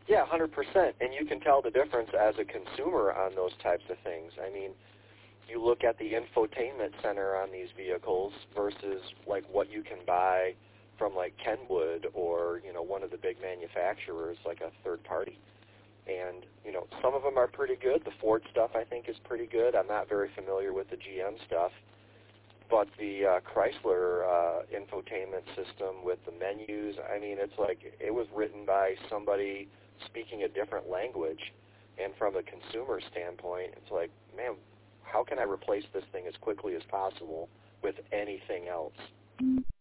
Yeah, 100%. And you can tell the difference as a consumer on those types of things. I mean, you look at the infotainment center on these vehicles versus like what you can buy from like Kenwood or, you know, one of the big manufacturers, like a third party. And, you know, some of them are pretty good. The Ford stuff, I think, is pretty good. I'm not very familiar with the GM stuff. But the Chrysler infotainment system with the menus, I mean, it's like it was written by somebody speaking a different language. And from a consumer standpoint, it's like, man, how can I replace this thing as quickly as possible with anything else?